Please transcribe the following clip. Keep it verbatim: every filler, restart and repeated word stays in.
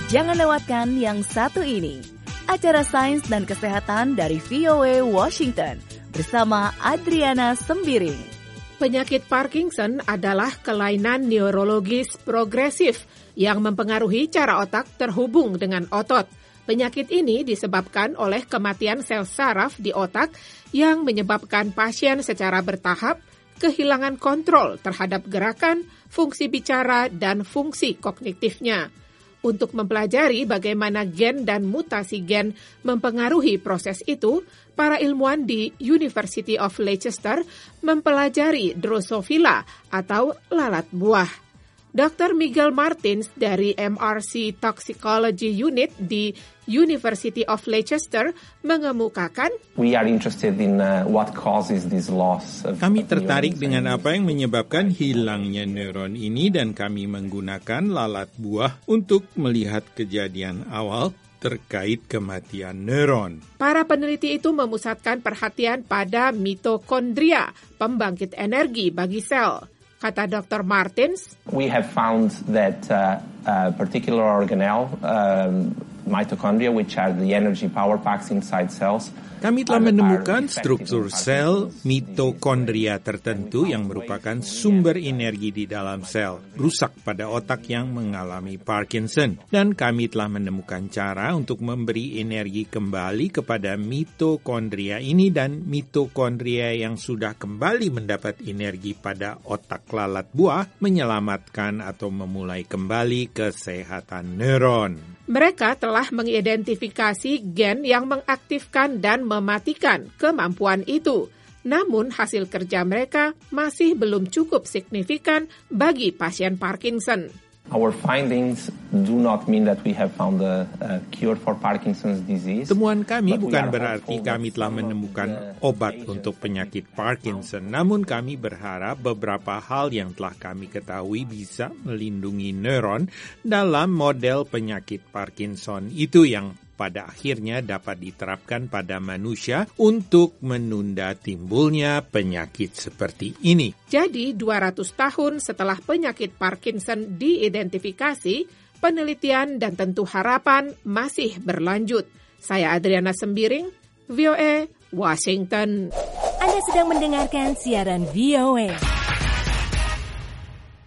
Jangan lewatkan yang satu ini. Acara Sains dan Kesehatan dari V O A Washington bersama Adriana Sembiring. Penyakit Parkinson adalah kelainan neurologis progresif yang mempengaruhi cara otak terhubung dengan otot. Penyakit ini disebabkan oleh kematian sel saraf di otak yang menyebabkan pasien secara bertahap kehilangan kontrol terhadap gerakan, fungsi bicara, dan fungsi kognitifnya. Untuk mempelajari bagaimana gen dan mutasi gen mempengaruhi proses itu, para ilmuwan di University of Leicester mempelajari Drosophila atau lalat buah. dokter Miguel Martins dari M R C Toxicology Unit di University of Leicester mengemukakan, We are interested in uh, what causes this loss of Kami tertarik dengan apa yang menyebabkan hilangnya neuron ini dan kami menggunakan lalat buah untuk melihat kejadian awal terkait kematian neuron. Para peneliti itu memusatkan perhatian pada mitokondria, pembangkit energi bagi sel. Kata dokter Martins, We have found that uh, a particular organelle, um, mitochondria, which are the energy power packs inside cells. Kami telah menemukan struktur sel mitokondria tertentu yang merupakan sumber energi di dalam sel, rusak pada otak yang mengalami Parkinson. Dan kami telah menemukan cara untuk memberi energi kembali kepada mitokondria ini, dan mitokondria yang sudah kembali mendapat energi pada otak lalat buah menyelamatkan atau memulai kembali kesehatan neuron. Mereka telah mengidentifikasi gen yang mengaktifkan dan mematikan kemampuan itu. Namun hasil kerja mereka masih belum cukup signifikan bagi pasien Parkinson. Our findings do not mean that we have found a, a cure for Parkinson's disease. Temuan kami bukan berarti kami telah menemukan obat untuk penyakit Parkinson, namun kami berharap beberapa hal yang telah kami ketahui bisa melindungi neuron dalam model penyakit Parkinson itu yang pada akhirnya dapat diterapkan pada manusia untuk menunda timbulnya penyakit seperti ini. Jadi dua ratus tahun setelah penyakit Parkinson diidentifikasi, penelitian dan tentu harapan masih berlanjut. Saya Adriana Sembiring, V O A, Washington. Anda sedang mendengarkan siaran V O A.